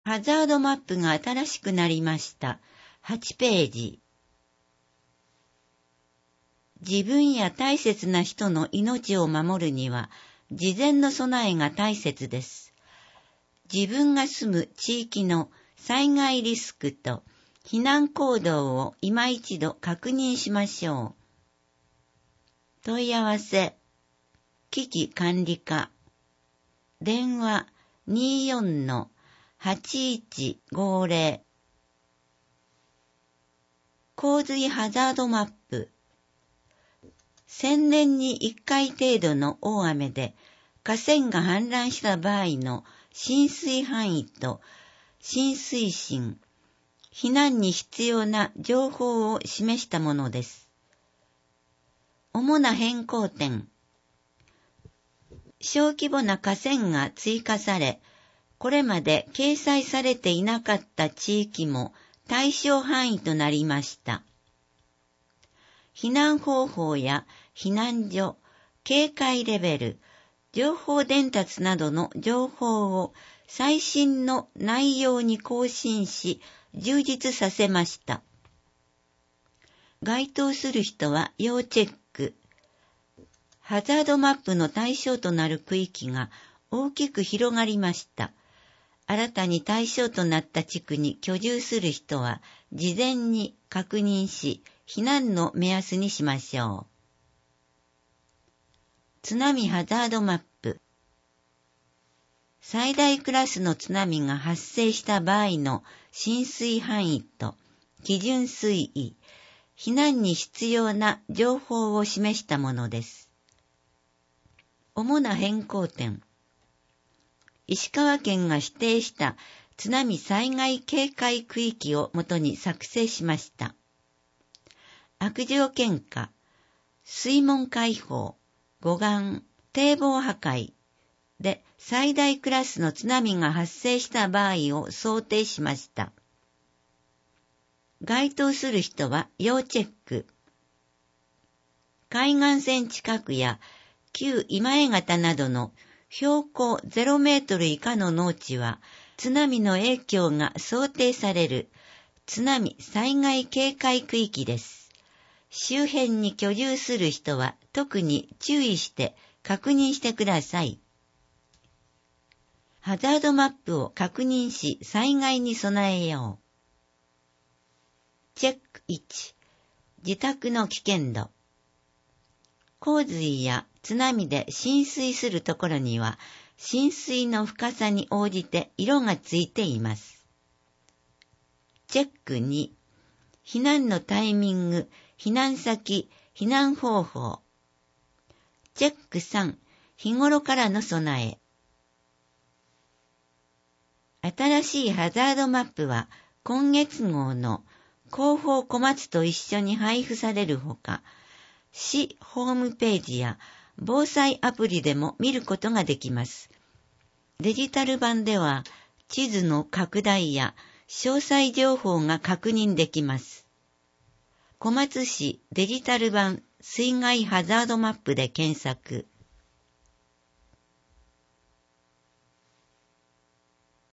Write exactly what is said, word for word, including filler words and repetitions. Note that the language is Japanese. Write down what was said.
ハザードマップが新しくなりました。はちページ。自分や大切な人の命を守るには、事前の備えが大切です。自分が住む地域の災害リスクと避難行動を今一度確認しましょう。問い合わせ、危機管理課、電話 にじゅうよんのはちいちごぜろ、洪水ハザードマップ。千年に一回程度の大雨で河川が氾濫した場合の浸水範囲と浸水深、避難に必要な情報を示したものです。主な変更点。小規模な河川が追加され、これまで掲載されていなかった地域も対象範囲となりました。避難方法や避難所、警戒レベル、情報伝達などの情報を最新の内容に更新し、充実させました。該当する人は要チェック。ハザードマップの対象となる区域が大きく広がりました。新たに対象となった地区に居住する人は事前に確認し、避難の目安にしましょう。津波ハザードマップ。最大クラスの津波が発生した場合の浸水範囲と基準水位、避難に必要な情報を示したものです。主な変更点。石川県が指定した津波災害警戒区域をもとに作成しました。悪条件下、水門開放、護岸、堤防破壊で最大クラスの津波が発生した場合を想定しました。該当する人は要チェック。海岸線近くや旧今江潟などの標高ゼロメートル以下の農地は津波の影響が想定される津波災害警戒区域です。周辺に居住する人は特に注意して確認してください。ハザードマップを確認し災害に備えよう。チェックいち、自宅の危険度。洪水や津波で浸水するところには浸水の深さに応じて色がついています。チェックに、避難のタイミング、避難先、避難方法。チェックさん、日頃からの備え。新しいハザードマップは今月号の広報小松と一緒に配布されるほか、市ホームページや防災アプリでも見ることができます。デジタル版では地図の拡大や詳細情報が確認できます。小松市デジタル版水害ハザードマップで検索。